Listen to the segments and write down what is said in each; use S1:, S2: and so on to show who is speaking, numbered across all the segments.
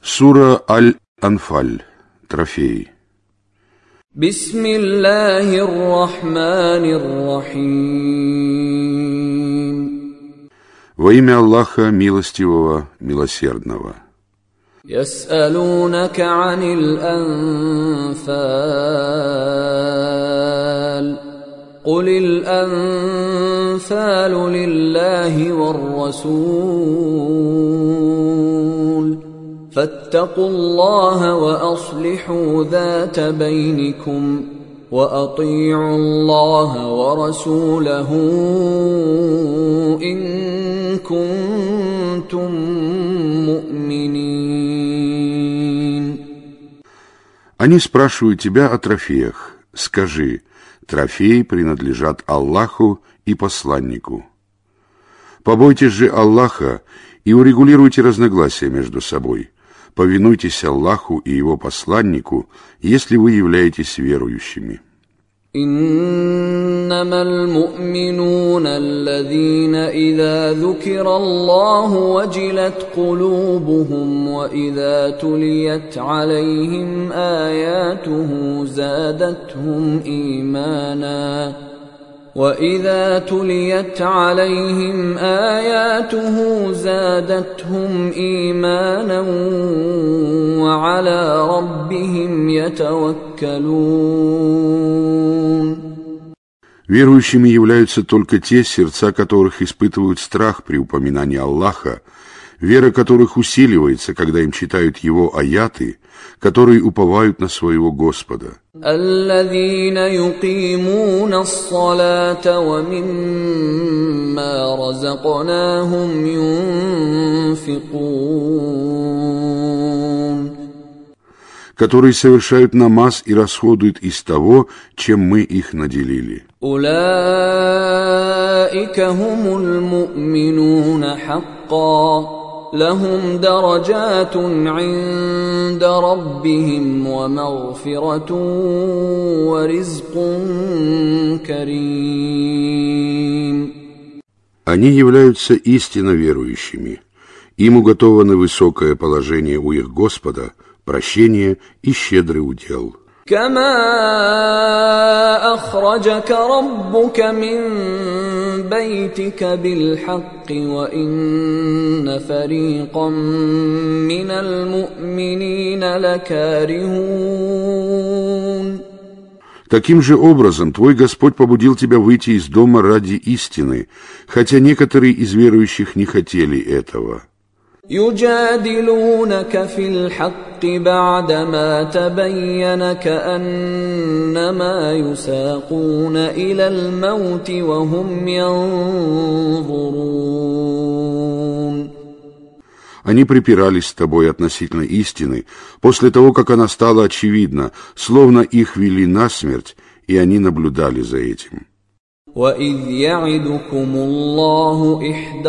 S1: Сура Аль-Анфаль. Трофеи.
S2: Бисмиллахир-рахманир-рахим.
S1: Во имя Аллаха Милостивого, Милосердного.
S2: Яс'алунака анил анфаль. Кулил анфалу лиллахи вар-расуль. فاتقوا الله وأصلحوا ذات بينكم وأطيعوا الله ورسوله إن كنتم مؤمنين.
S1: Они спрашивают тебя о трофеях. Скажи, трофеи принадлежат Аллаху и посланнику. Побойтесь же Аллаха и урегулируйте разногласия между собой. Повинуйтесь Аллаху и Его посланнику, если вы являетесь верующими.
S2: إنما المؤمنون الذين إذا ذكر الله وجلت قلوبهم وإذا تليت عليهم آياته زادتهم إيمانا وَإِذَا تُلِيَتْ عَلَيْهِمْ آيَاتُهُ زَادَتْهُمْ إِيمَانًا وَعَلَى رَبِّهِمْ يَتَوَكَّلُونَ.
S1: Верующими являются только те, сердца которых испытывают страх при упоминании Аллаха, вера которых усиливается, когда им читают Его аяты, которые уповают на своего Господа.
S2: الذين يقيمون الصلاة ومما رزقناهم ينفقون.
S1: Которые совершают намаз и расходуют из того, чем мы их наделили.
S2: أولئك هم المؤمنون حقا. لهم درجات عند ربهم ومغفرة ورزق كريم.
S1: Они являются истинно верующими. Им уготовано высокое положение у их Господа, прощение и щедрый удел.
S2: كما أخرجك ربك من بيتك بالحق وإن فريقا من المؤمنين لكارهون.
S1: Таким же образом твой Господь побудил тебя выйти из дома ради истины, хотя некоторые из верующих не хотели этого.
S2: يجادلونك في الحق بعدما تبين كأنما يساقون إلى الموت وهم ينظرون.
S1: Они припирались с тобой относительно истины после того, как она стала очевидна, словно их вели на смерть, и они наблюдали за этим.
S2: وَإِذْ يَعِدُكُمُ اللَّهُ إِحْدَى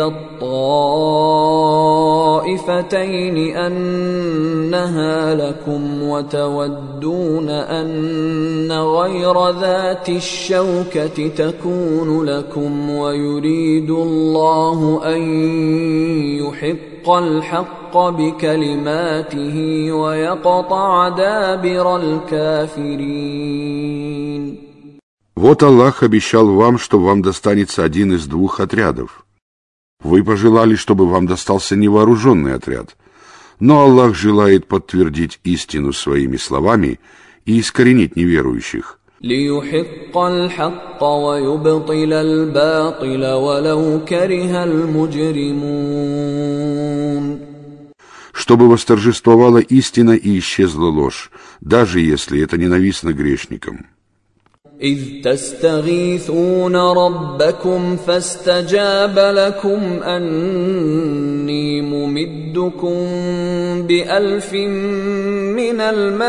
S2: الطَّائِفَتَيْنِ أَنَّهَا لَكُمْ وَتَوَدُّونَ أَنَّ غَيْرَ ذَاتِ الشَّوْكَةِ تَكُونُ لَكُمْ وَيُرِيدُ اللَّهُ أَن يُحِقَّ الْحَقَّ بِكَلِمَاتِهِ وَيَقْطَعَ دَابِرَ الْكَافِرِينَ.
S1: Вот Аллах обещал вам, что вам достанется один из двух отрядов. Вы пожелали, чтобы вам достался невооруженный отряд. Но Аллах желает подтвердить истину своими словами и искоренить неверующих.
S2: لِيُحِقَّ الْحَقَّ وَيُبْطِلَ الْبَاطِلَ وَلَوْ كَرِهَ الْمُجْرِمُونَ.
S1: Чтобы восторжествовала истина и исчезла ложь, даже если это ненавистно грешникам.
S2: إذ تستغيثون ربكم فاستجاب لكم أني ممدكم بألف من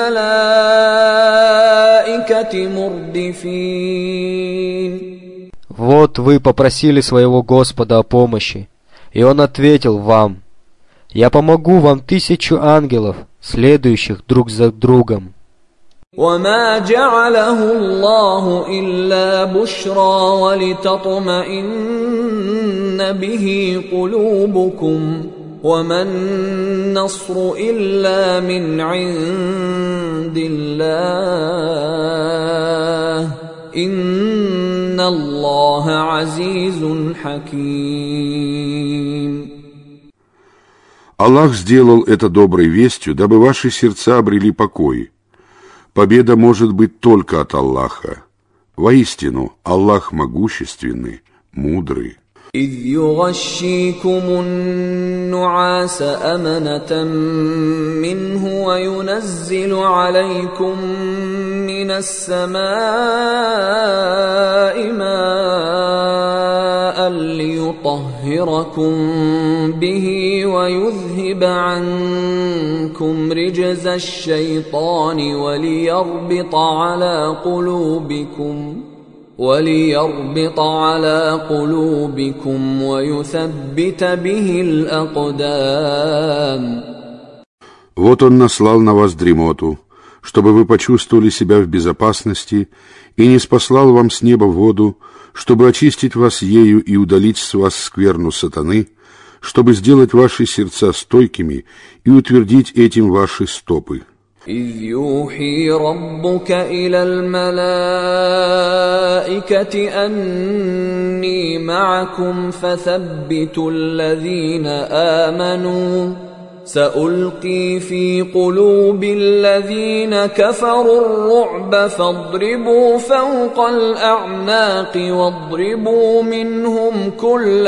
S2: الملائكة مردفين.
S3: Вот вы попросили своего Господа о помощи, и Он ответил вам: «Я помогу вам 1000 ангелов, следующих друг за другом».
S2: وما جعله الله إلا بشرى ولتطمئن به قلوبكم وَمَا النَّصْرُ إِلَّا مِنْ عِنْدِ اللَّهِ إِنَّ اللَّهَ عَزِيزٌ حَكِيمٌ.
S1: Аллах сделал это доброй вестью, дабы ваши сердца обрели покой. Победа может быть только от Аллаха. Воистину, Аллах могущественный, мудрый.
S2: إِذْ يُغَشِّيكُمُ النُّعَاسَ أَمَنَةً مِّنْهُ وَيُنَزِّلُ عَلَيْكُم مِّنَ السَّمَاءِ مَاءً لِّيُطَهِّرَكُم بِهِ وَيُذْهِبَ عَنكُمْ رِجْزَ الشَّيْطَانِ وَلِيَرْبِطَ على قلوبكم ويثبت به الأقدام.
S1: Вот Он наслал на вас дремоту, чтобы вы почувствовали себя в безопасности, и ниспослал вам с неба воду, чтобы очистить вас ею и удалить с вас скверну сатаны, чтобы сделать ваши сердца стойкими и утвердить этим ваши стопы.
S2: إِذْ يُوحِي رَبُّكَ إِلَى الْمَلَائِكَةِ أَنِّي مَعَكُمْ فَثَبِّتُوا الَّذِينَ آمَنُوا سَأُلْقِي فِي قُلُوبِ الَّذِينَ كَفَرُوا الرُّعْبَ فَاضْرِبُوا فَوْقَ الْأَعْنَاقِ وَاضْرِبُوا مِنْهُمْ كُلَّ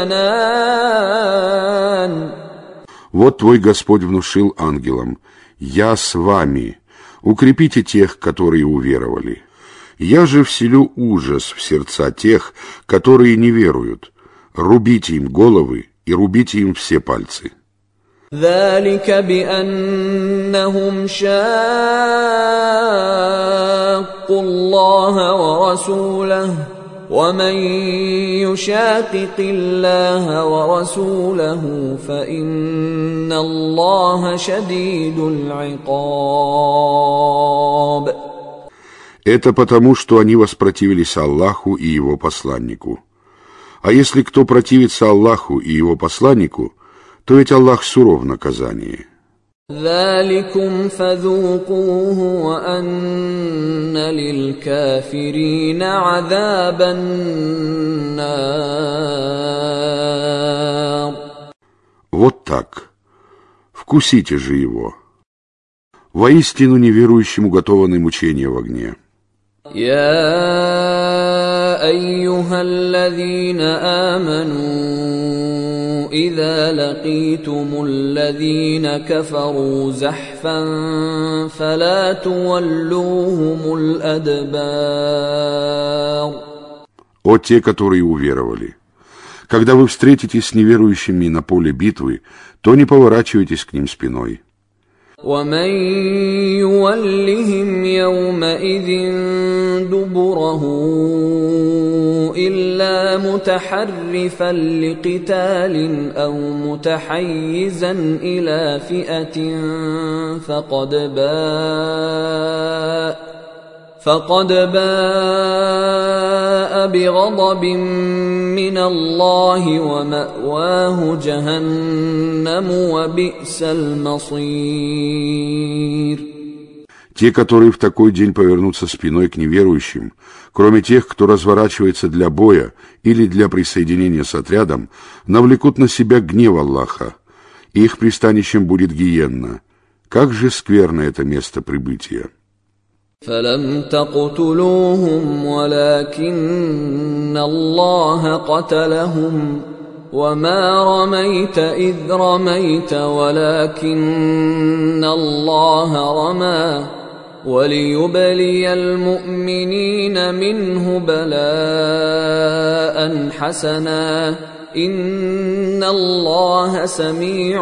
S2: بَنَانٍ.
S1: Вот твой Господь внушил ангелам: «Я с вами, укрепите тех, которые уверовали. Я же вселю ужас в сердца тех, которые не веруют. Рубите им головы и рубите им все пальцы».
S2: ذلك بأنهم شاقوا الله ورسوله ومن يشاقق الله ورسوله فإن الله شديد العقاب.
S1: Это потому, что они воспротивились Аллаху и Его посланнику. А если кто противится Аллаху и Его посланнику, то ведь Аллах суров в наказании.
S2: ذلكم فذوقوه وأن للكافرين عذاب النار.
S1: Вот так. Вкусите же его. Воистину неверующим уготованы мучения в огне.
S2: يا أيها الذين آمنوا إذا لقيتم الذين كفروا زحفا فلا تولوهم الأدبار.
S1: О те, которые уверовали! Когда вы встретитесь с неверующими на поле битвы, то не поворачивайтесь к ним спиной.
S2: ومن يولهم يومئذ دبره إلا متحرفا لقتال أو متحيزا إلى فئة فقد باء بغضب من الله ومأواه جهنم وبئس المصير.
S1: Те, которые в такой день повернутся спиной к неверующим, кроме тех, кто разворачивается для боя или для присоединения с отрядом, навлекут на себя гнев Аллаха, и их пристанищем будет гиенна. Как же скверно это место прибытия!
S2: فلم تقتلوهم ولكن الله قتلهم وما رميت إذ رميت ولكن الله رمى وليبلي المؤمنين منه بلاء حسنا إن الله سميع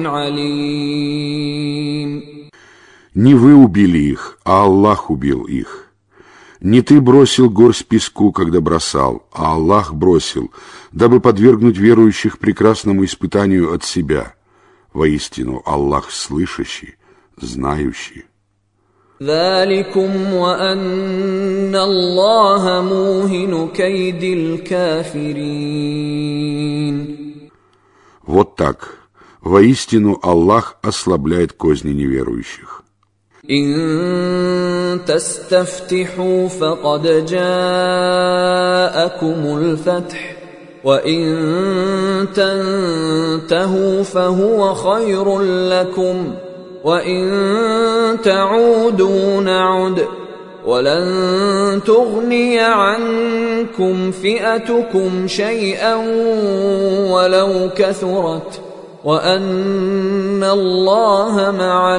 S2: عليم.
S1: Не вы убили их, а Аллах убил их. Не ты бросил горсть песку, когда бросал, а Аллах бросил, дабы подвергнуть верующих прекрасному испытанию от себя. Воистину, Аллах слышащий, знающий.
S2: ذلكم وأن الله موهن كيد الكافرين.
S1: Вот так. Воистину, Аллах ослабляет козни неверующих.
S2: إن تستفتحوا فقد جاءكم الفتح وإن تنتهوا فهو خير لكم وإن تعودوا نعد ولن تغني عنكم فئتكم شيئا ولو كثرت وأن الله مع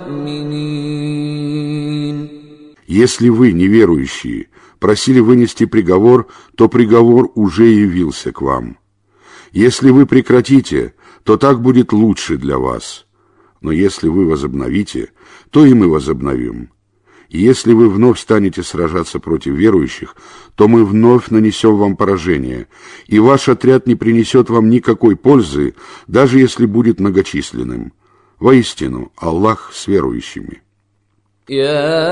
S2: المؤمنين.
S1: Если вы, неверующие, просили вынести приговор, то приговор уже явился к вам. Если вы прекратите, то так будет лучше для вас. Но если вы возобновите, то и мы возобновим. И если вы вновь станете сражаться против верующих, то мы вновь нанесем вам поражение, и ваш отряд не принесет вам никакой пользы, даже если будет многочисленным. Воистину, Аллах с верующими.
S2: يا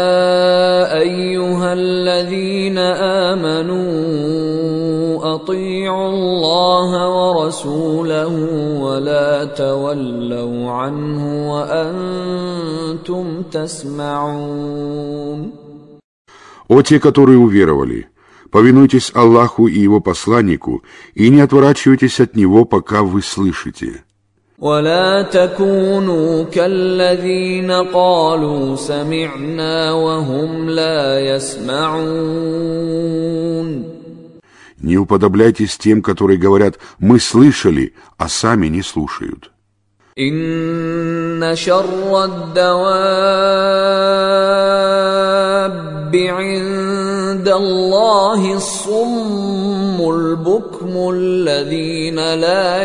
S2: أيها الذين آمنوا أطيعوا الله ورسوله ولا تولوا عنه وأنتم تسمعون.
S1: О те, которые уверовали, повинуйтесь Аллаху и Его посланнику и не отворачивайтесь от Него, пока вы слышите.
S2: ولا تكونوا كالذين قالوا سمعنا وهم لا يسمعون.
S1: Не уподобляйтесь тем, которые говорят «мы слышали», а сами не слушают.
S2: إن شر الدواب عند الله الصم البكم الذين لا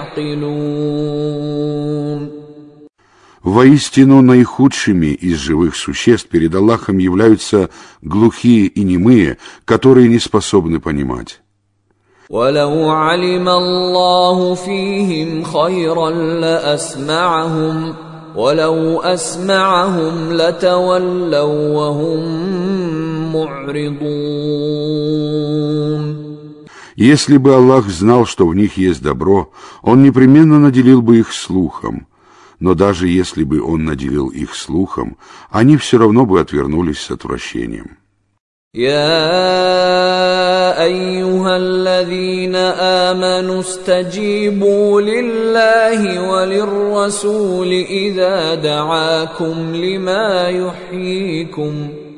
S2: يعقلون.
S1: Воистину, наихудшими из живых существ перед Аллахом являются глухие и немые, которые не способны понимать.
S2: ولو علم الله فيهم خيرا لأسمعهم ولو أسمعهم لتولوا وهم معرضون.
S1: Если бы Аллах знал, что в них есть добро, Он непременно наделил бы их слухом. Но даже если бы Он наделил их слухом, они все равно бы отвернулись с отвращением.
S2: يا أيها الذين آمنوا استجيبوا لله وللرسول إذا دعاكم لما يحييكم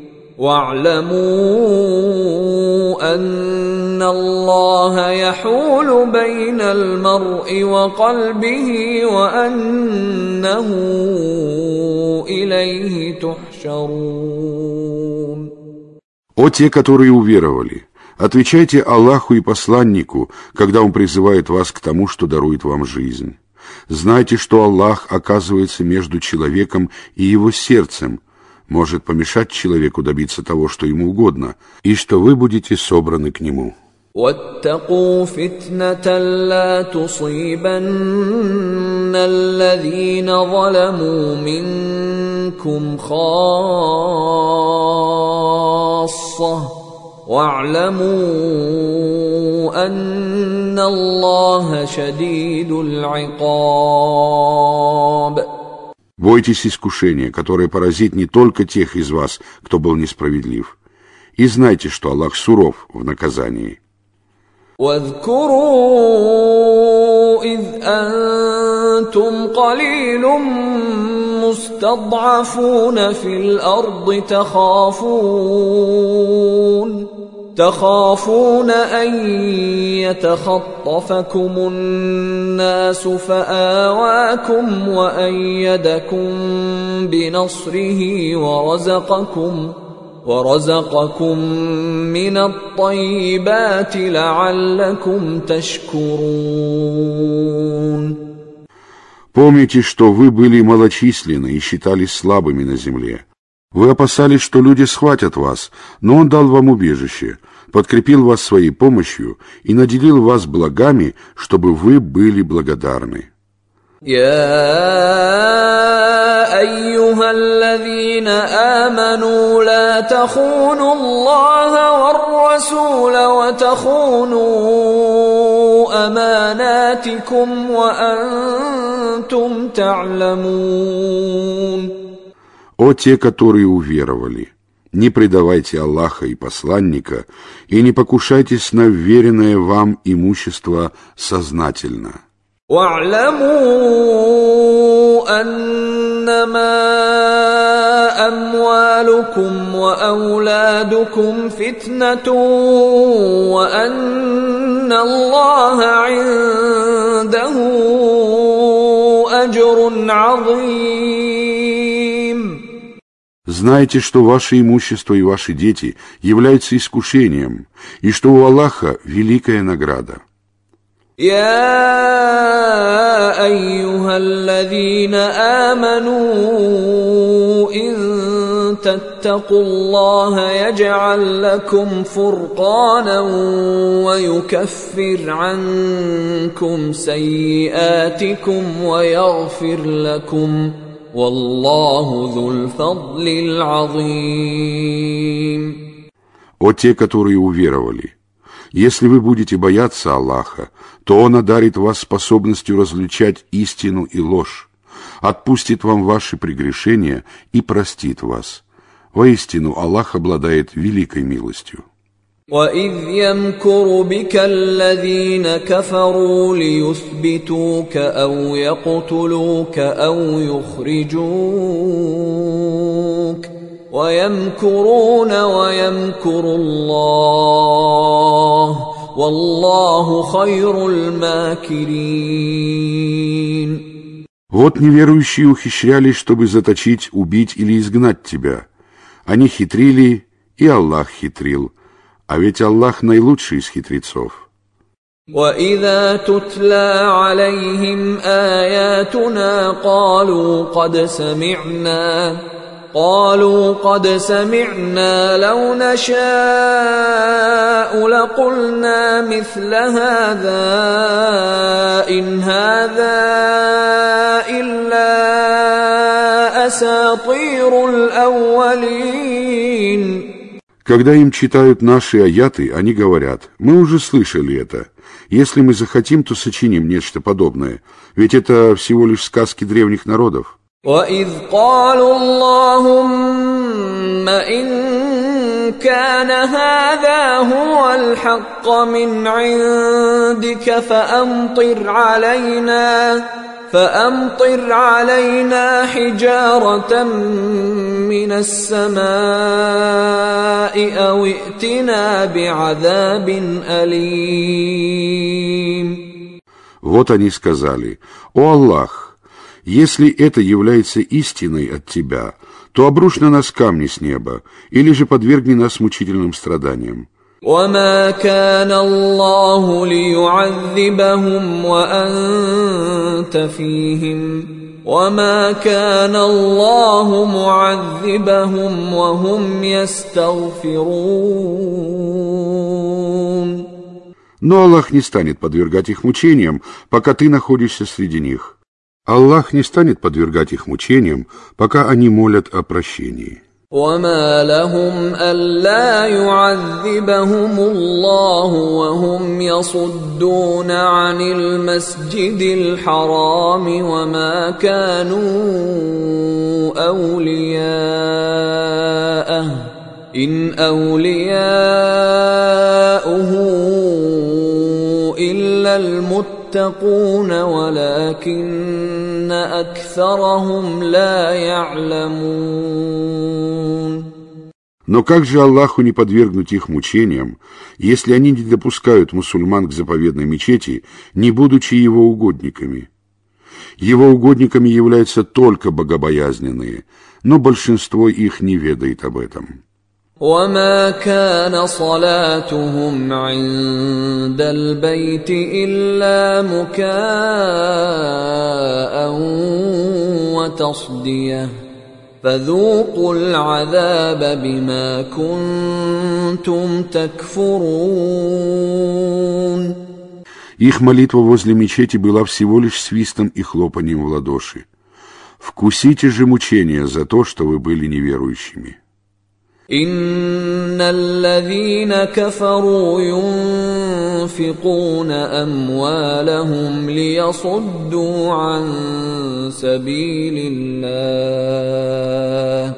S2: واعلموا أن الله يحول بين المرء وقلبه وأنه إليه تحشرون.
S1: О те, которые уверовали, отвечайте Аллаху и посланнику, когда Он призывает вас к тому, что дарует вам жизнь. Знайте, что Аллах оказывается между человеком и его сердцем, может помешать человеку добиться того, что ему угодно, и что вы будете собраны к нему.
S2: واتقوا فتنة لا تصيبن الذين ظلموا منكم خاصة واعلموا أن الله شديد العقاب.
S1: Бойтесь искушения, которое поразит не только тех из вас, кто был несправедлив, и знайте, что Аллах суров в наказании.
S2: واذكروا إذ أنتم قليل مستضعفون في الأرض تخافون أن يتخطفكم الناس فآواكم وأيدكم بنصره ورزقكم من الطيبات لعلكم تشكرون.
S1: Помните, что вы были малочисленны и считались слабыми на земле. Вы опасались, что люди схватят вас, но Он дал вам убежище, подкрепил вас своей помощью и наделил вас благами, чтобы вы были благодарны.
S2: يا أيها الذين آمنوا لا تخونوا الله والرسول وتخونوا أماناتكم سيئاتكم وأنتم تعلمون.
S1: О те, которые уверовали, не предавайте Аллаха и посланника, и не покушайтесь на вверенное вам имущество сознательно.
S2: واعلموا أنما أموالكم وأولادكم فتنة وأن الله عنده أجر عظيم.
S1: Знайте, что ваше имущество и ваши дети являются искушением, и что у Аллаха великая награда.
S2: يا أيها الذين آمنوا إن تتقوا الله يجعل لكم فرقانا ويكفر عنكم سيئاتكم ويغفر لكم والله ذو الفضل العظيم.
S1: О те, которые уверовали! Если вы будете бояться Аллаха, то Он одарит вас способностью различать истину и ложь, отпустит вам ваши прегрешения и простит вас. Воистину, Аллах обладает великой милостью.
S2: وَإِذْ يَمْكُرُ بِكَ الَّذِينَ كَفَرُوا لِيُثْبِتُوكَ أَوْ يَقْتُلُوكَ أَوْ يُخْرِجُوكَ وَيَمْكُرُونَ وَيَمْكُرُ اللَّهُ وَاللَّهُ خَيْرُ الْمَاكِرِينَ.
S1: Вот неверующие ухищрялись, чтобы заточить, убить или изгнать тебя. Они хитрили, и Аллах хитрил. А ведь Аллах наилучший из хитрецов.
S2: وَإِذَا تُتْلَى عَلَيْهِمْ آيَاتُنَا قالوا قد سمعنا لو نشاء لقلنا مثل هذا إن هذا إلا أساطير الأولين.
S1: Когда им читают наши аяты, они говорят: мы уже слышали это. Если мы захотим, то сочиним нечто подобное. Ведь это всего лишь сказки древних народов.
S2: وَإِذْ قَالُوا اللَّهُمَّ إِن كَانَ هَذَا هُوَ الْحَقَّ مِنْ عِندِكَ فَأَمْطِرْ عَلَيْنَا حِجَارَةً مِنَ السَّمَاءِ أَوْ ائْتِنَا بِعَذَابٍ أَلِيمٍ.
S1: Вот они сказали: «О Аллах! Если это является истиной от Тебя, то обрушь на нас камни с неба, или же подвергни нас мучительным страданиям».
S2: وَمَا كَانَ اللَّهُ لِيُعَذِّبَهُمْ وَأَنْتَ فِيهِمْ وَمَا كَانَ اللَّهُ مُعَذِّبَهُمْ وَهُمْ يَسْتَغْفِرُونَ.
S1: Но Аллах не станет подвергать их мучениям, пока ты находишься среди них. Аллах не станет подвергать их мучениям, пока они молят о прощении.
S2: وَمَا لَهُمْ أَلَّا يُعَذِّبَهُمُ اللَّهُ وَهُمْ يَصُدُّونَ عَنِ الْمَسْجِدِ الْحَرَامِ وَمَا كَانُوا أَوْلِيَاءَهُ إِنْ أَوْلِيَاؤُهُ إِلَّا الْمُتَّقُونَ وَلَكِنَّ أَكْثَرَهُمْ لَا يَعْلَمُونَ.
S1: Но как же Аллаху не подвергнуть их мучениям, если они не допускают мусульман к заповедной мечети, не будучи его угодниками? Его угодниками являются только богобоязненные, но большинство их не ведает об этом.
S2: وَمَا كَانَ صَلَاتُهُمْ عِندَ الْبَيْتِ إِلَّا مُكَاءً وَتَصْدِيَةً فَذُوقُوا الْعَذَابَ بِمَا كُنتُمْ تَكْفُرُونَ.
S1: Их молитва возле мечети была всего лишь свистом и хлопанием в ладоши. Вкусите же мучения за то, что вы были неверующими.
S2: إن الذين كفروا ينفقون أموالهم ليصدوا عن سبيل الله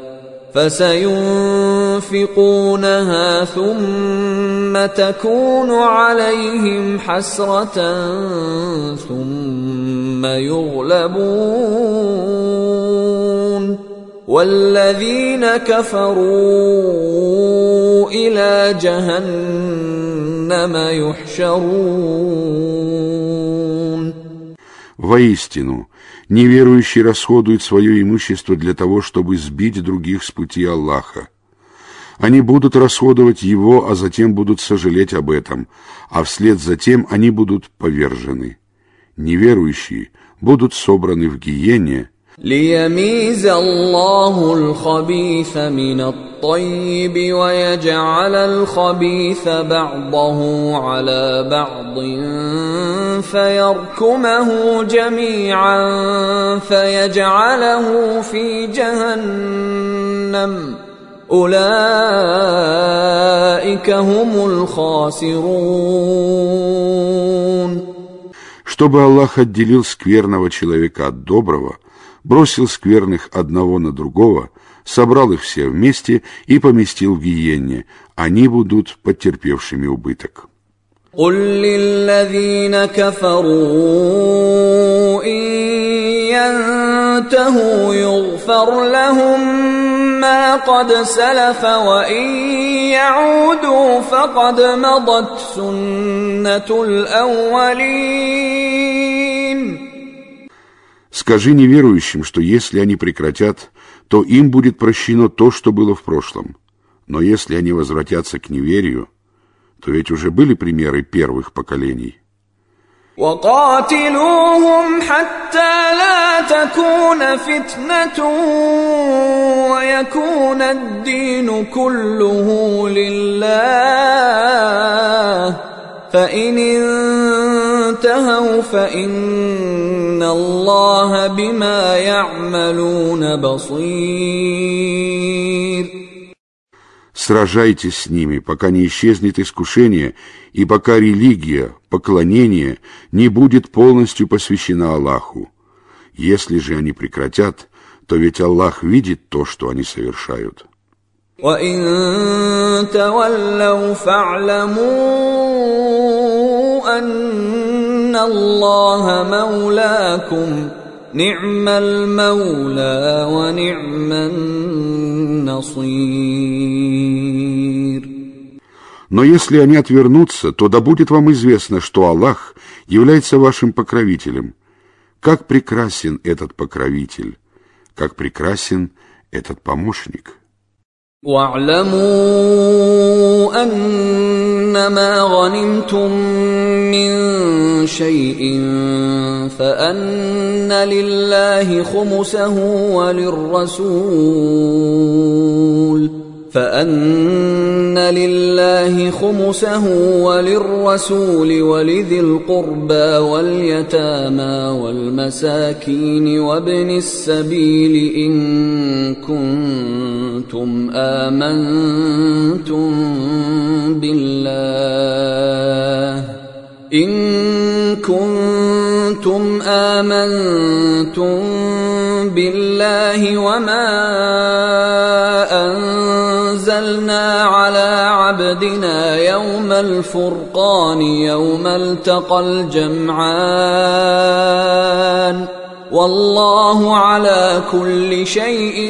S2: فسينفقونها ثم تكون عليهم حسرة ثم يغلبون والذين كفروا إلى جهنم يحشرون.
S1: Воистину, неверующий расходует свое имущество для того, чтобы сбить других с пути Аллаха. Они будут расходовать его, а затем будут сожалеть об этом, а вслед за тем они будут повержены. Неверующие будут собраны в гиене,
S2: ليميز الله الخبيث من الطيب ويجعل الخبيث بعضه على بعض فيركمه جميعا فيجعله في جهنم أولئك هم الخاسرون.
S1: Чтобы Аллах отделил скверного человека от доброго, бросил скверных одного на другого, собрал их все вместе и поместил в гиенне. Они будут потерпевшими убыток.
S2: قل للذين كفروا إن ينتهوا يغفر لهم ما قد سلف وإن يعودوا فقد مضت سنة الأولين.
S1: Скажи неверующим, что если они прекратят, то им будет прощено то, что было в прошлом. Но если они возвратятся к неверию, то ведь уже были примеры первых поколений.
S2: وقاتلوهم حتى لا تكون فتنة ويكون الدين كله لله فإن انتهوا فإن الله بما يعملون بصير.
S1: Сражайтесь с ними, пока не исчезнет искушение, и пока религия, поклонение не будет полностью посвящена Аллаху. Если же они прекратят, то ведь Аллах видит то, что они совершают.
S2: وَإِن تَوَلَّوْا فَاعْلَمُوا أَنَّ اللَّهَ مَوْلَاكُمْ نِعْمَ الْمَوْلَى وَنِعْمَ النَّصِيرُ.
S1: Но если они отвернутся, то да будет вам известно, что Аллах является вашим покровителем. Как прекрасен этот покровитель, как прекрасен этот помощник.
S2: وَاعْلَمُوا أَنَّمَا غَنِمْتُم مِّن شَيْءٍ فَأَنَّ لِلَّهِ خُمُسَهُ وللرسول ولذي القربى واليتامى والمساكين وابن السبيل إن كنتم آمنتم بالله وما أنزلنا على عبدنا يوم الفرقان يوم التقى الجمعان والله على كل شيء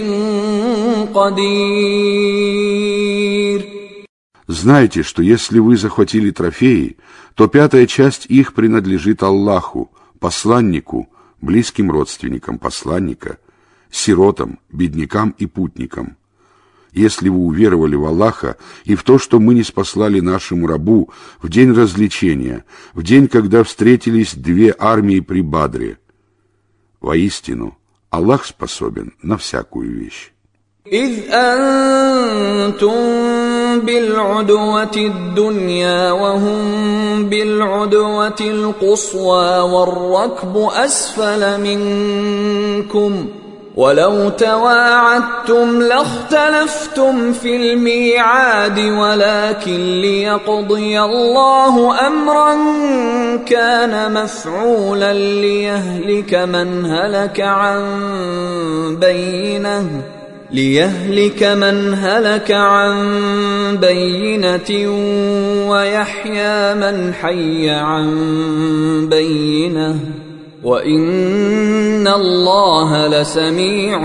S2: قدير.
S1: Знайте, что если вы захватили трофеи, то 5-я часть их принадлежит Аллаху, посланнику, близким родственникам посланника, сиротам, беднякам и путникам. Если вы уверовали в Аллаха и в то, что мы ниспослали нашему рабу в день развлечения, в день, когда встретились 2 армии при Бадре, воистину, Аллах способен на всякую вещь.
S2: إذ أنتم بالعدوة الدنيا وهم بالعدوة القصوى والركب أسفل منكم ولو تواعدتم لاختلفتم في الميعاد ولكن ليقضي الله أمرا كان مفعولا ليهلك من هلك عن بينة ويحيى من حي عن بينة وإن الله لسميع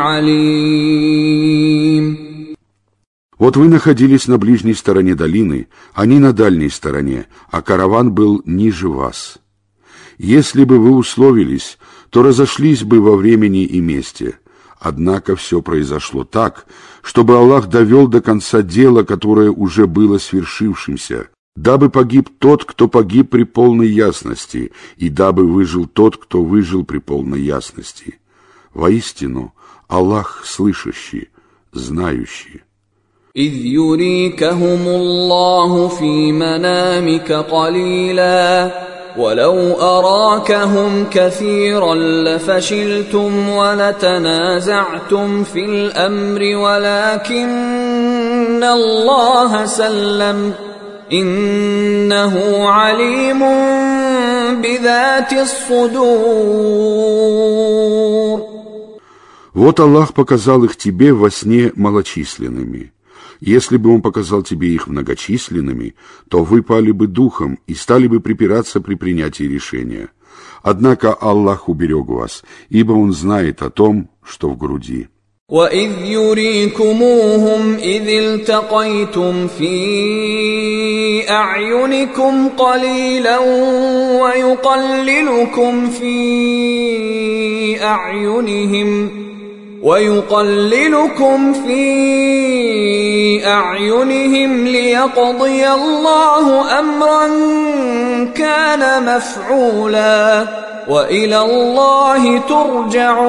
S2: عليم.
S1: Вот вы находились на ближней стороне долины, они на дальней стороне, а караван был ниже вас. Если бы вы условились, то разошлись бы во времени и месте. Однако все произошло так, чтобы Аллах довел до конца дело, которое уже было свершившимся, дабы погиб тот, кто погиб при полной ясности, и дабы выжил тот, кто выжил при полной ясности. Воистину, Аллах слышащий, знающий.
S2: إذ يريكهم الله في منامك قليلا ولو أراكهم كثيرا لفشلتم ولتنازعتم في الأمر ولكن الله سلم إنه عليم بذات الصدور.
S1: Вот Аллах показал их тебе во сне малочисленными. Если бы Он показал тебе их многочисленными, то вы пали бы духом и стали бы припираться при принятии решения. Однако Аллах уберег вас, ибо Он знает о том, что в груди.
S2: وَإِذْ يُرِيكُمُوهُمْ إِذِ الْتَقَيْتُمْ فِي أَعْيُنِكُمْ قَلِيلًا وَيُقَلِّلُكُمْ فِي أَعْيُنِهِمْ لِيَقْضِيَ اللَّهُ أَمْرًا كَانَ مَفْعُولًا وَإِلَى اللَّهِ تُرْجَعُ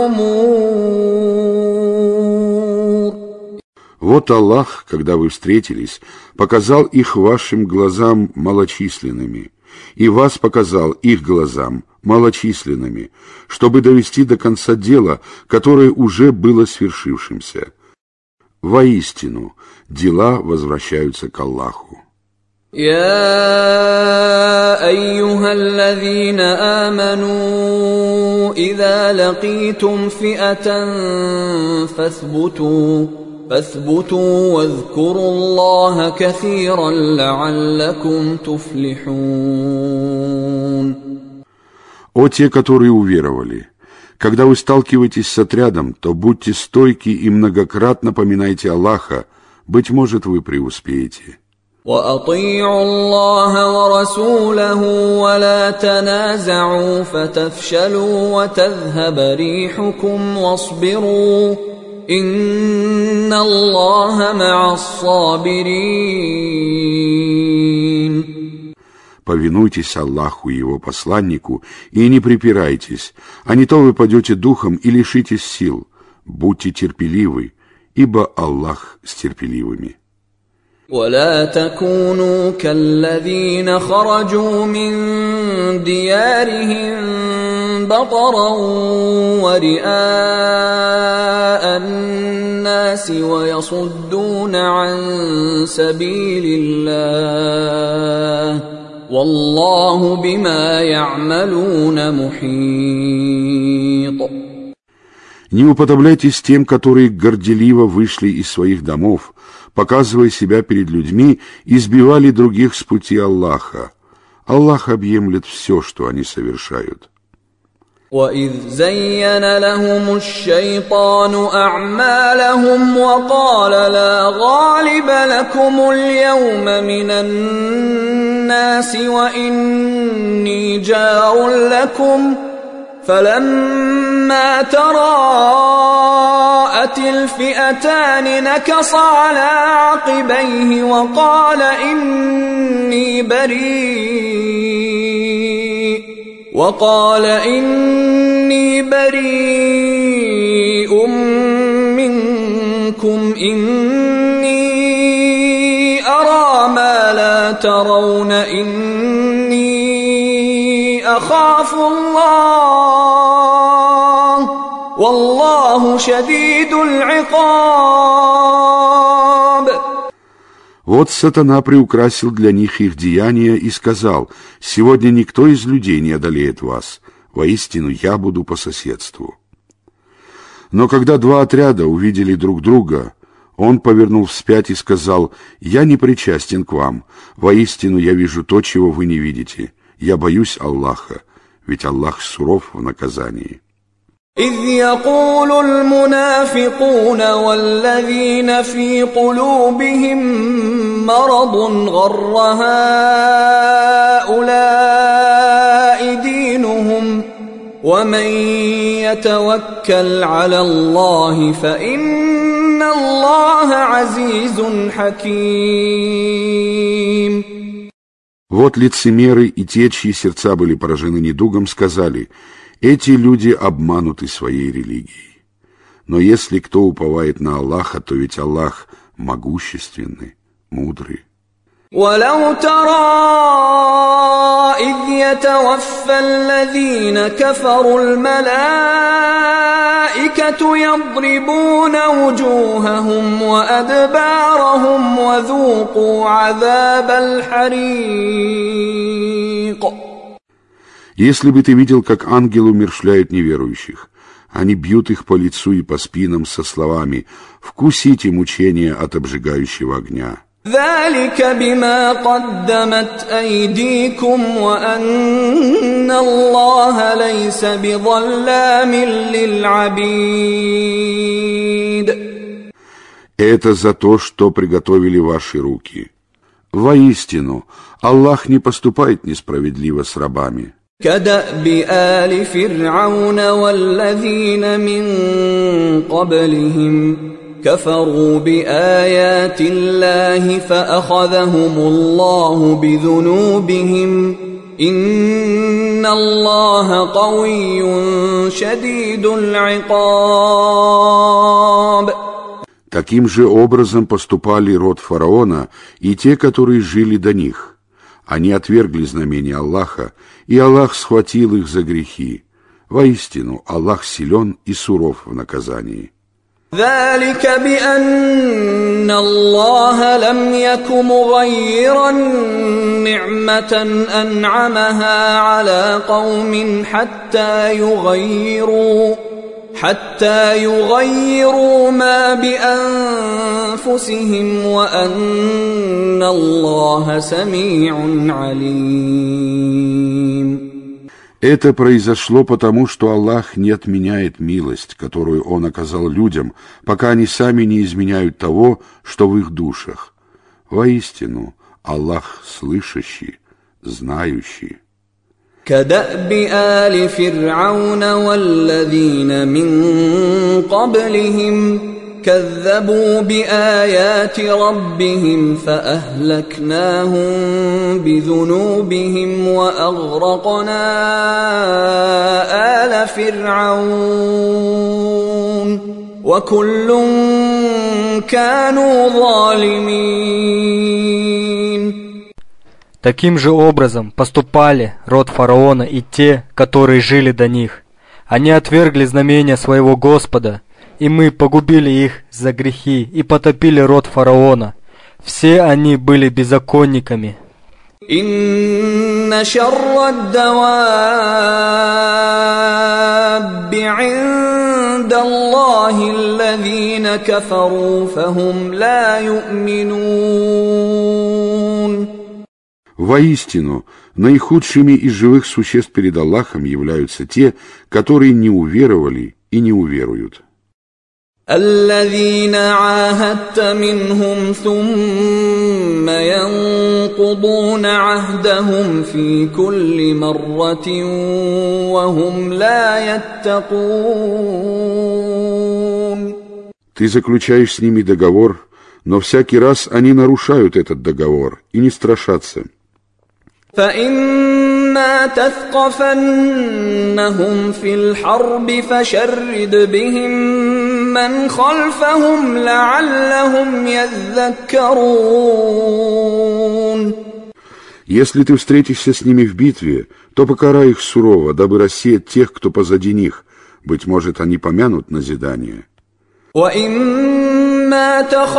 S2: الْأُمُورُ.
S1: Вот Аллах, когда вы встретились, показал их вашим глазам малочисленными, и вас показал их глазам малочисленными, чтобы довести до конца дело, которое уже было свершившимся. Воистину, дела возвращаются к Аллаху.
S2: يا أيها الذين آمنوا إذا لقيتم فئة فاثبتوا واذكروا الله كثيرا لعلكم تفلحون.
S1: О те, которые уверовали! Когда вы сталкиваетесь с отрядом, то будьте стойки и многократно поминайте Аллаха, быть может, вы преуспеете.
S2: وَأَطِيعُوا اللَّهَ وَرَسُولَهُ وَلَا تَنَازَعُوا فَتَفْشَلُوا وَتَذْهَبَ رِيحُكُمْ وَاصْبِرُوا إِنَّ اللَّهَ مَعَ الصَّابِرِينَ.
S1: Повинуйтесь Аллаху и Его посланнику и не припирайтесь, а не то вы падете духом и лишитесь сил. Будьте терпеливы, ибо Аллах с терпеливыми.
S2: ولا تكونوا كالذين خرجوا من ديارهم بطرا ورئاء الناس ويصدون عن سبيل الله والله بما يعملون محيط.
S1: Не уподобляйтесь тем, которые горделиво вышли из своих домов, показывая себя перед людьми, и сбивали других с пути Аллаха. Аллах объемлет все, что они совершают.
S2: وَإِذْ زَيَّنَ لَهُمُ الشَّيْطَانُ أَعْمَالَهُمْ وَقَالَ لَا غَالِبَ لَكُمُ الْيَوْمَ مِنَ النَّاسِ وَإِنِّي جَارٌ لَكُمْ فَلَمَّا تَرَاءَتِ الْفِئَتَانِ نَكَصَ عَلَى عَقِبَيْهِ وَقَالَ إِنِّي بَرِيءٌ مِّنكُمْ إِنِّي أَرَىٰ مَا لَا تَرَوْنَ إِنِّي أَخَافُ اللَّهَ وَاللَّهُ شديد العقاب.
S1: Вот сатана приукрасил для них их деяния и сказал: «Сегодня никто из людей не одолеет вас, воистину я буду по соседству». Но когда два отряда увидели друг друга, он повернул вспять и сказал: «Я не причастен к вам, воистину я вижу то, чего вы не видите. Я боюсь Аллаха, ведь Аллах суров в наказании».
S2: إذ يقول المنافقون والذين في قلوبهم مرض غر هؤلاء دينهم ومن يتوكل على الله فإن الله عزيز حكيم.
S1: Вот лицемеры и те, чьи сердца были поражены недугом, сказали: «Эти люди обмануты своей религией. Но если кто уповает на Аллаха, то ведь Аллах могущественный, мудрый».
S2: ولو ترى إذ يتوفى الذين كفروا الملائكة يضربون وجوههم وأدبارهم وذوقوا عذاب الحريق.
S1: Если бы ты видел, как ангелы умерщвляют неверующих, они бьют их по лицу и по спинам со словами: «Вкусите мучения от обжигающего огня».
S2: ذلك بما قدمت أيديكم وأن الله ليس بظلام للعبيد.
S1: Это за то, что приготовили ваши руки. Воистину, Аллах не поступает несправедливо с рабами.
S2: كدأب آل فرعون والذين من قبلهم كفروا بآيات الله فأخذهم الله بذنوبهم إن الله قوي شديد العقاب.
S1: Таким же образом поступали род фараона и те, которые жили до них. Они отвергли знамения Аллаха, и Аллах схватил их за грехи. Воистину, Аллах силен и суров в наказании.
S2: ذلك بأن الله لم يك مغيرا نعمة أنعمها على قوم حتى يغيروا ما بأنفسهم وأن الله سميع عليم.
S1: Это произошло потому, что Аллах не отменяет милость, которую Он оказал людям, пока они сами не изменяют того, что в их душах. Воистину, Аллах слышащий, знающий.
S2: كدأب آل فرعون والذين من قبلهم كذبوا بآيات ربهم فأهلكناهم بذنوبهم وأغرقنا آل فرعون وكل كانوا ظالمين.
S3: Таким же образом поступали род фараона и те, которые жили до них. Они отвергли знамения своего Господа, и мы погубили их за грехи и потопили род фараона. Все они были беззаконниками.
S2: إن شر الدواب عند الله الذين كفروا فهم لا يؤمنون.
S1: Воистину, наихудшими из живых существ перед Аллахом являются те, которые не уверовали и не уверуют.
S2: الذين عاهدت منهم ثم ينقضون عهدهم في كل مرة وهم لا يتقون.
S1: Ты заключаешь с ними договор, но всякий раз они нарушают этот договор и не страшатся.
S2: فإما تثقفنهم في الحرب فشرد بهم من خلفهم لعلهم يذكرون.
S1: Если ты встретишься с ними в битве, то покарай их сурово, дабы рассеять тех, кто позади них. Быть может, они помянут назидание.
S2: وإما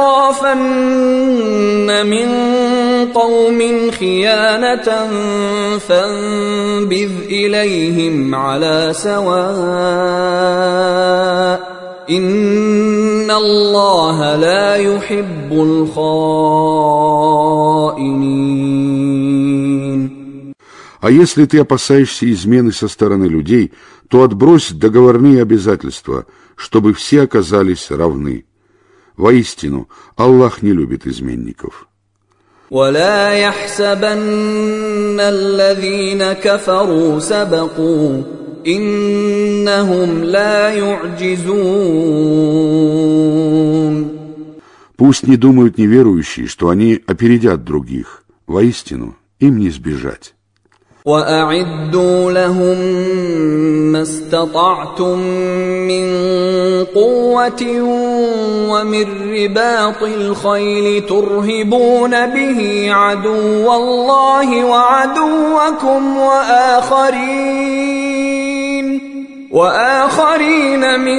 S2: تخافن من قوم خيانة فانبذ إليهم على سواء إن الله لا يحب الخائنين.
S1: А если ты опасаешься измены со стороны людей, то отбрось договорные обязательства, чтобы все оказались равны. Воистину, Аллах не любит изменников.
S2: ولا يحسبن الذين كفروا سبقوا إنهم لا يعجزون.
S1: Пусть не думают неверующие, что они опередят других. Воистину, им не сбежать.
S2: وأعدوا لهم ما استطعتم من قوة ومن رباط الخيل ترهبون به عدو الله وعدوكم وآخرين من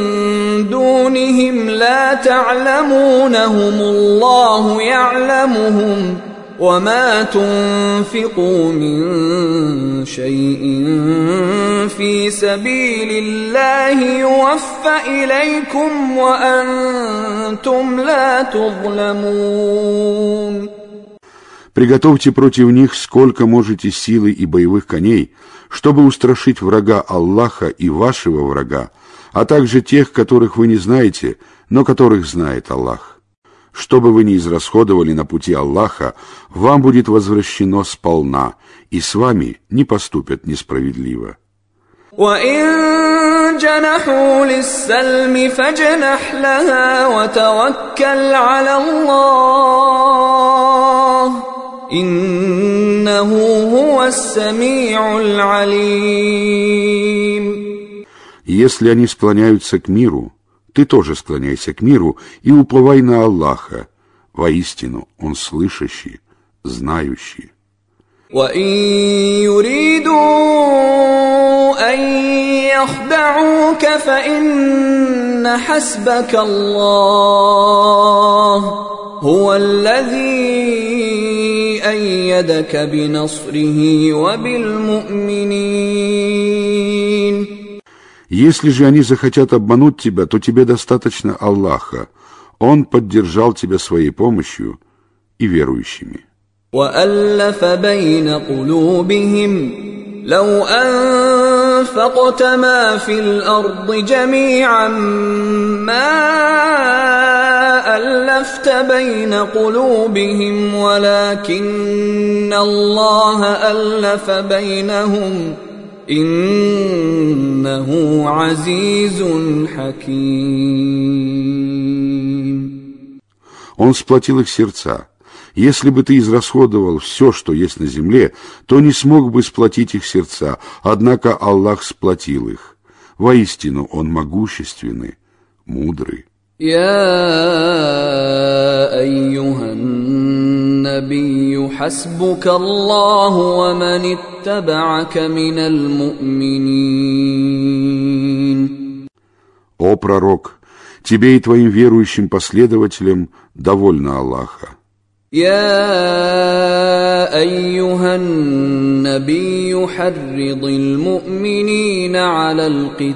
S2: دونهم لا تعلمونهم الله يعلمهم وما تنفقوا من شيء في سبيل الله يوفى إليكم وأنتم لا تظلمون.
S1: Приготовьте против них сколько можете силы и боевых коней, чтобы устрашить врага Аллаха и вашего врага, а также тех, которых вы не знаете, но которых знает Аллах. Что бы вы ни израсходовали на пути Аллаха, вам будет возвращено сполна, и с вами не поступят несправедливо.
S2: وَإِن جَنَحُوا لِلسَّلْمِ فَاجْنَحْ لَهَا وَتَوَكَّلْ عَلَى اللَّهِ إِنَّهُ هُوَ السَّمِيعُ الْعَلِيمُ.
S1: Если они склоняются к миру, ты тоже склоняйся к миру и уповай на Аллаха. Воистину, Он слышащий, знающий.
S2: وَإِن يُرِيدُوا أَن يَخْدَعُوكَ فَإِنَّ حَسْبَكَ اللَّهُ هُوَ الَّذِي أَيَّدَكَ بِنَصْرِهِ وَبِالْمُؤْمِنِينَ.
S1: Если же они захотят обмануть тебя, то тебе достаточно Аллаха. Он поддержал тебя своей помощью и верующими.
S2: وَأَلَّفَ بَيْنَ قُلُوبِهِمْ لَوْ أَنفَقْتَ مَا فِي الْأَرْضِ جَمِيعًا مَا أَلَّفْتَ بَيْنَ قُلُوبِهِمْ وَلَكِنَّ اللَّهَ أَلَّفَ بَيْنَهُمْ إِنَّهُ عَزِيزٌ حَكِيمٌ.
S1: Он сплотил их сердца. Если бы ты израсходовал все, что есть на земле, то не смог бы сплотить их сердца, однако Аллах сплотил их. Воистину, Он могущественный, мудрый.
S2: يا أيها النبي حسبك الله ومن اتبعك من المؤمنين.
S1: О пророк, тебе и твоим верующим последователям довольно Аллаха.
S2: يا أيها النبي حرض المؤمنين على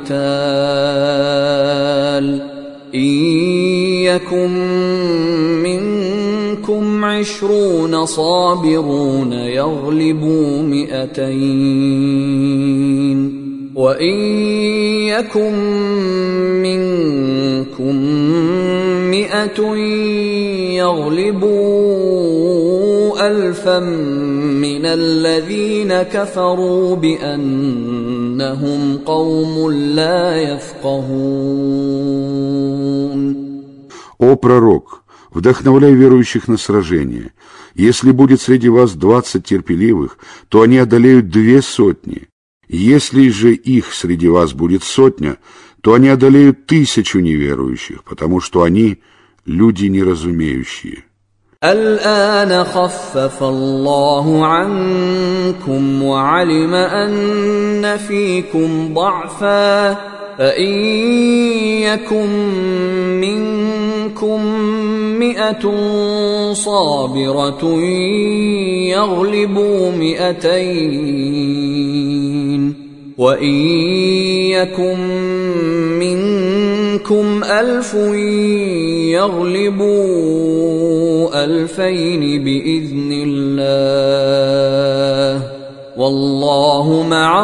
S2: القتال إن يكن منكم 20 صابرون يغلبوا 200 وإن يكن منكم 100 يغلبوا 1000 من الذين كفروا بأنهم قوم لا يفقهون.
S1: О пророк, вдохновляй верующих на сражение. Если будет среди вас 20 терпеливых, то они одолеют 200. Если же их среди вас будет 100, то они одолеют 1000 неверующих, потому что они люди неразумеющие.
S2: الآن خفف الله عنكم وعلم أن فيكم ضعفا فإن يكن منكم 100 صابرة يغلبوا 200 وإن يكن منكم 1000 يغلبوا 2000 بإذن الله والله مع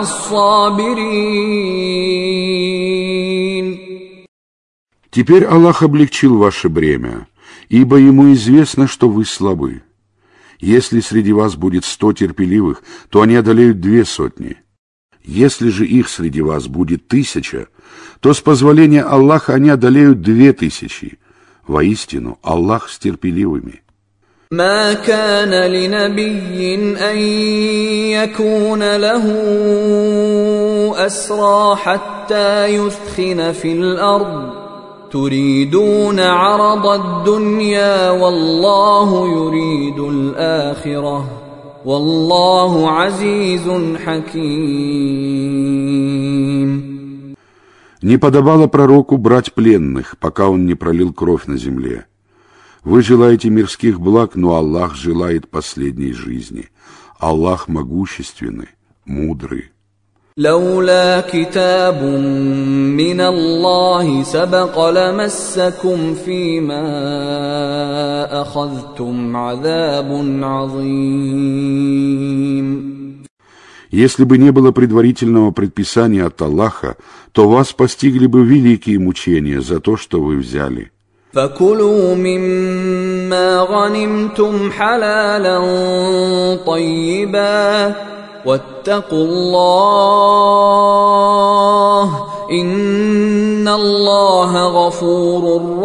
S2: الصابرين.
S1: Теперь Аллах облегчил ваше бремя, ибо Ему известно, что вы слабы. Если среди вас будет 100 терпеливых, то они одолеют 200. Если же их среди вас будет 1000, то с позволения Аллаха они одолеют 2000. Воистину, Аллах с терпеливыми.
S2: ما كان لنبي أن يكون له أسرى حتى يثخن في الأرض تريدون عرض الدنيا والله يريد الآخرة والله عزيز حكيم.
S1: Не подобало пророку брать пленных, пока он не пролил кровь на земле. Вы желаете мирских благ, но Аллах желает последней жизни. Аллах могущественный, мудрый.
S2: لولا كتاب من الله سبق لمسكم فيما أخذتم عذاب عظيم.
S1: Если бы не было предварительного предписания от Аллаха, то вас постигли бы великие мучения за то, что вы взяли.
S2: فكلوا مما غنمتم حلالا طيبا واتقوا الله إن الله غفور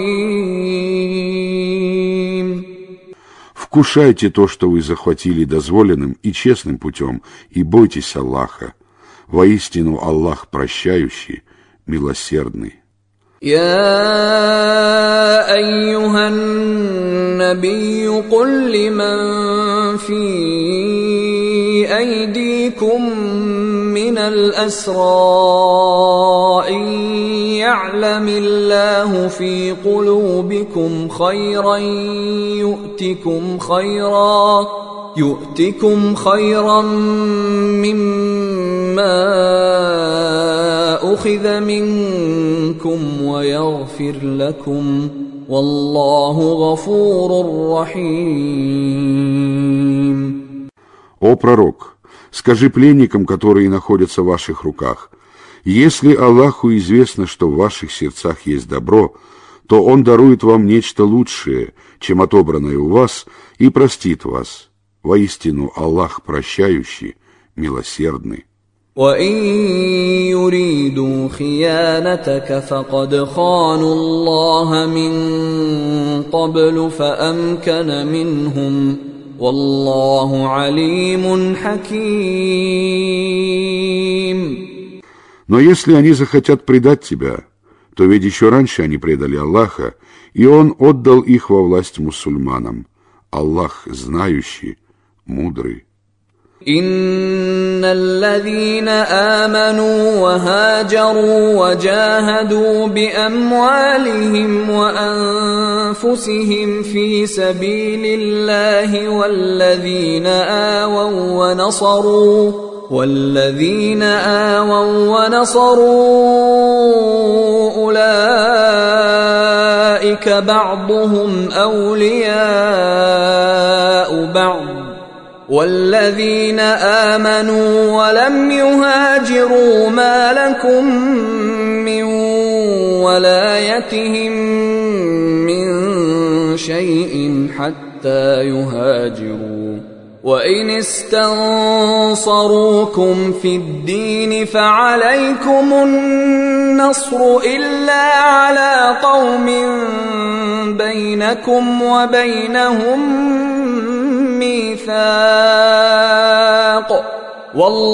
S2: رحيم.
S1: Вкушайте то, что вы захватили дозволенным и честным путем, и бойтесь Аллаха. Воистину Аллах прощающий, милосердный.
S2: يا أيها النبي قل لمن في أيديكم من الأسرى إن يعلم الله في قلوبكم خيرا يؤتكم خيرا مما أخذ منكم ويغفر لكم والله غفور رحيم.
S1: О пророк, скажи пленникам, которые находятся в ваших руках, если Аллаху известно, что в ваших сердцах есть добро, то Он дарует вам нечто лучшее, чем отобранное у вас, и простит вас. Воистину Аллах прощающий, милосердный.
S2: وَإِن يُرِيدُوا خِيَانَتَكَ فَقَدْ خَانُوا اللَّهَ مِن قَبْلُ فَأَمْكَنَ مِنْهُمْ وَاللَّهُ عَلِيمٌ حَكِيمٌ.
S1: Но если они захотят предать тебя, то ведь еще раньше они предали Аллаха, и Он отдал их во власть мусульманам. Аллах знающий, мудрый.
S2: إن الذين آمنوا وهاجروا وجاهدوا بأموالهم وأنفسهم في سبيل الله والذين آووا ونصروا أولئك بعضهم أولياء بعض والذين آمنوا ولم يهاجروا ما لكم من ولايتهم من شيء حتى يهاجروا وإن استنصروكم في الدين فعليكم النصر إلا على قوم بينكم وبينهم ميثاق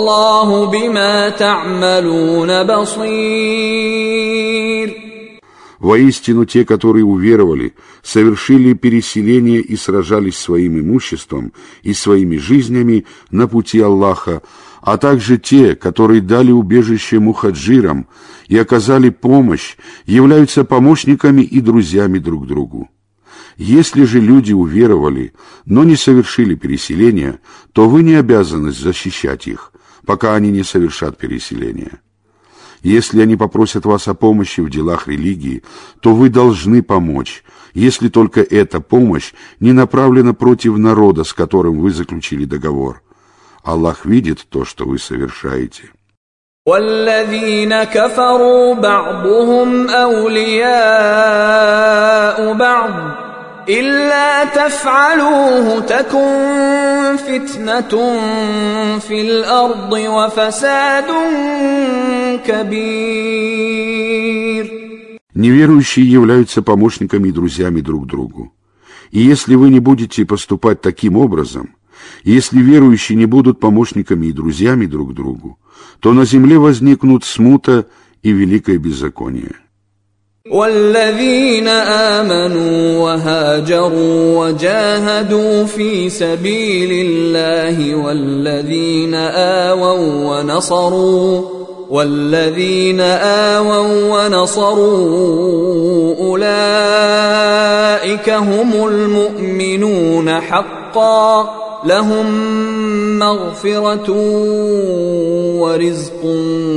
S2: والله بما تعملون بصير.
S1: Воистину, те, которые уверовали, совершили переселение и сражались своим имуществом и своими жизнями на пути Аллаха, а также те, которые дали убежище мухаджирам и оказали помощь, являются помощниками и друзьями друг другу. Если же люди уверовали, но не совершили переселения, то вы не обязаны защищать их, пока они не совершат переселения. Если они попросят вас о помощи в делах религии, то вы должны помочь, если только эта помощь не направлена против народа, с которым вы заключили договор. Аллах видит то, что вы совершаете.
S2: والذين كفروا بعضهم أولياء بعض إلا تفعلوه تكن فتنة في الأرض وفساد كبير.
S1: Неверующие являются помощниками и друзьями друг другу. И если вы не будете поступать таким образом, если верующие не будут помощниками и друзьями друг другу, то на земле возникнут смута и великое беззаконие.
S2: والذين آمنوا وهاجروا وجاهدوا في سبيل الله والذين آووا ونصروا أولئك هم المؤمنون حقا لهم مغفرة ورزق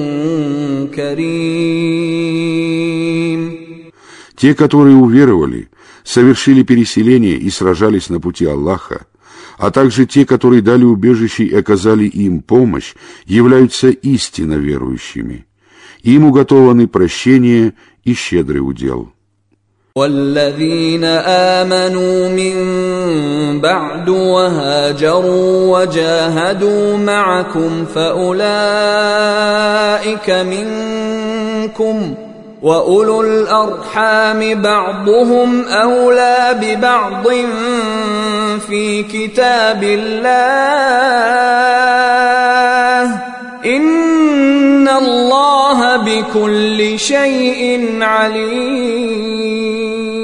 S2: كريم.
S1: Те, которые уверовали, совершили переселение и сражались на пути Аллаха, а также те, которые дали убежище и оказали им помощь, являются истинно верующими. Им уготованы прощение и щедрый удел.
S2: والذين آمنوا من بعد وهاجروا وجاهدوا معكم فأولئك منكم وأولو الأرحام بعضهم أولى ببعض في كتاب الله إن الله بكل شيء عليم.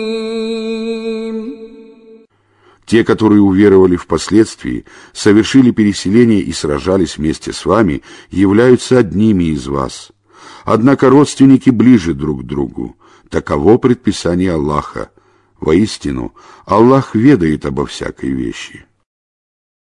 S1: Те, которые уверовали впоследствии, совершили переселение и сражались вместе с вами, являются одними из вас. Однако родственники ближе друг к другу. Таково предписание Аллаха. Воистину, Аллах ведает обо всякой вещи.